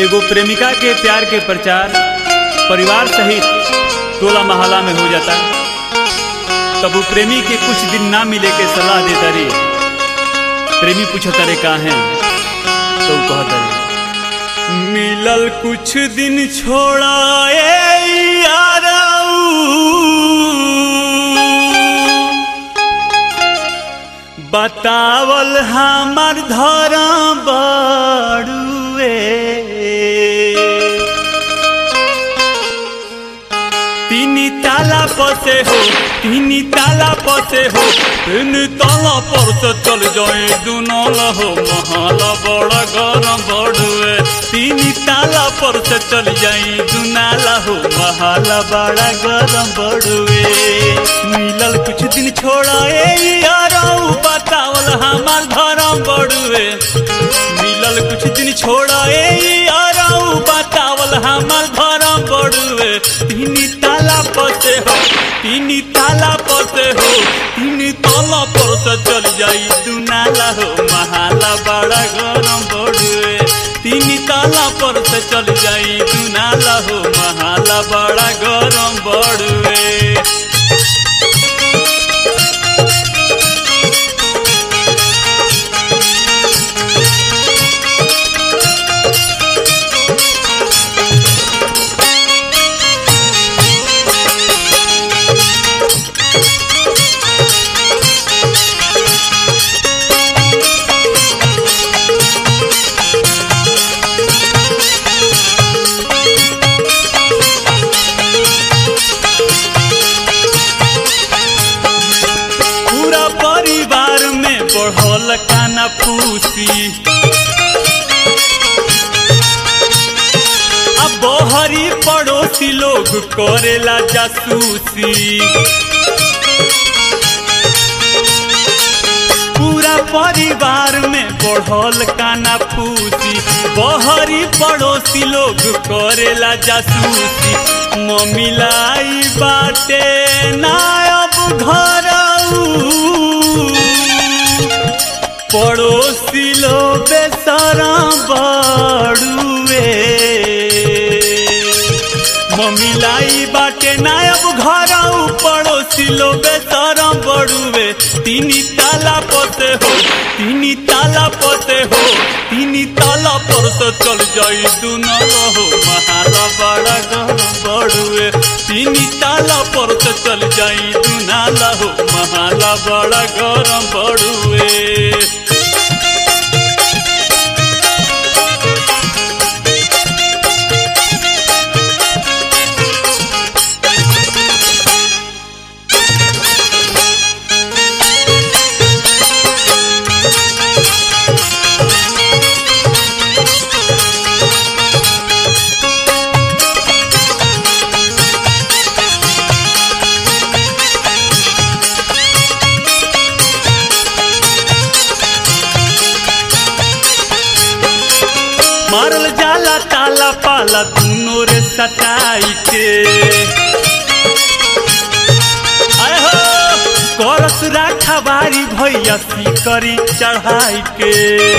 एगो प्रेमिका के प्यार के प्रचार परिवार सहित टोला मोहल्ला में हो जाता। तब वो प्रेमी के कुछ दिन ना मिले के सलाह देता रे। प्रेमी पूछता रे कहाँ हैं, तो कहता रे मिलल कुछ दिन छोड़ा बतावल हमार धर्म बड़ुए। तीनी ताला पसे हो, तीनी ताला पसे हो, तीन ताला पर से चल जाए दुनों हो महला बड़ा गरम बड़ुए। तीनी ताला पर से चल जाए दुनाला हो महला बड़ा गरम बड़ुए। मिलल कुछ दिन छोड़ा यारो बतावल हमार धर्म बड़ुए। मिलल कुछ दिन छोड़ा यारो बतावल हमार धर्म बड़ुए। तीनी ताला पसे हो, तीनी ताला पसे हो, तीनी ताला पर से चल जाई दुनाला हो महला बड़ा गरम बड़ुए। तीनी ताला पर से चल जाई दुनाला हो महला बड़ा गरम बड़ुए। बढ़ल काना फूसी अब बहरी पड़ोसी लोग करेला जासूसी। पूरा परिवार में बढ़ल काना फूसी, बहरी पड़ोसी लोग करेला जासूसी। ममिलाई बाटे ना अब घर पड़ोसी लो बेसरा बड़ुए। ममिलाई बाटे नायब घर पड़ोसी लो बेसरा बड़ुए। तीनी ताला पसे हो, तीनी ताला पसे हो, तीनी ताला पर से चल जाई दुनाला हो महला बड़ा गरम बड़ुए। तीनी ताला पर से चल जाई दुनाला हो महला बड़ा गरम बड़ुए। मारल जाला ताला पाला दूनो रे सटाई के। आए हो करस राखा बारी भैया सिकरी चढ़ाई के।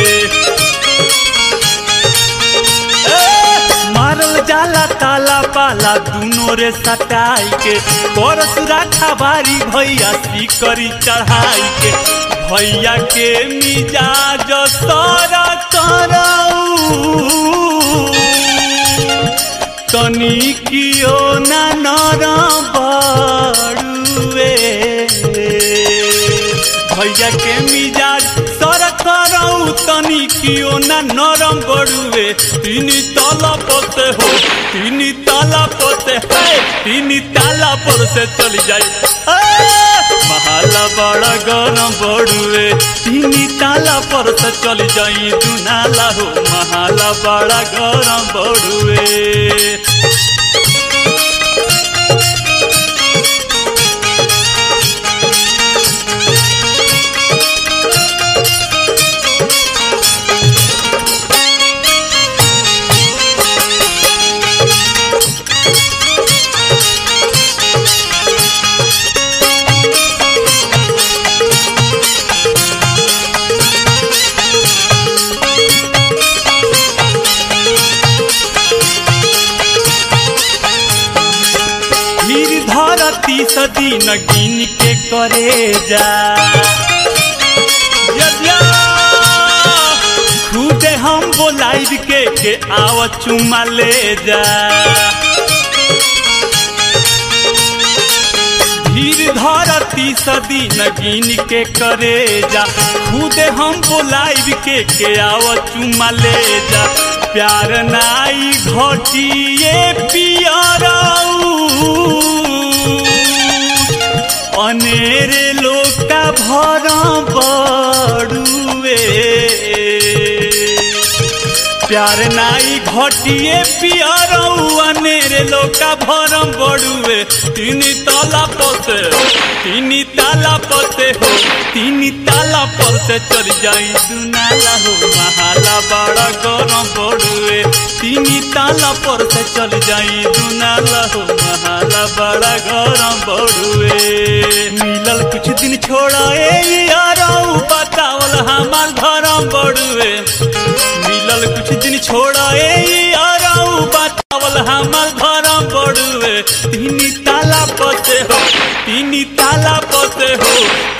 मारल जाला ताला पाला दूनो रे सटाई के। करस राखा बारी भैया सिकरी चढ़ाई के। भैया के मिजाज सारा तनी कियो ना नरम बड़ुए। भैया के मिजाज सर करऊ तनी कियो ना नरम बड़ुए। तीनी ताला पसे हो, तीनी ताला पसे है, तीनी ताला पर से चल जाई महला बड़ा गरम बड़ुए। तीनी ताला पर से चल जाई दुनाला हो महला बड़ा गरम बड़ुए। नगीन के करे जा खुदे हम बोलाइब के आव चुमा ले जा धीर धरती सदी नगीन के करे जा खुदे हम बोलाइब के आव चुमा ले जा प्यार नाई घटिए पियरऊ अनेरे लोग का भरम बड़ुए प्यार नाई घटिए पियरऊ अनेरे लोग का भरम बड़ुए तीन ताला पसे हो तीन ताला पर से चल जाई दुनाला हो महाला बड़ा गरम बड़ुए तीन ताला पर से चल जाई दुनाला हो महाला बड़ा गरम बड़ुए मिलल कुछ दिन छोड़ा यारऊ बतावल हमार धरम बड़ुए मिलल कुछ दिन छोड़ा यारऊ बतावल हमार धरम बड़ुए तीन ताला पसे हो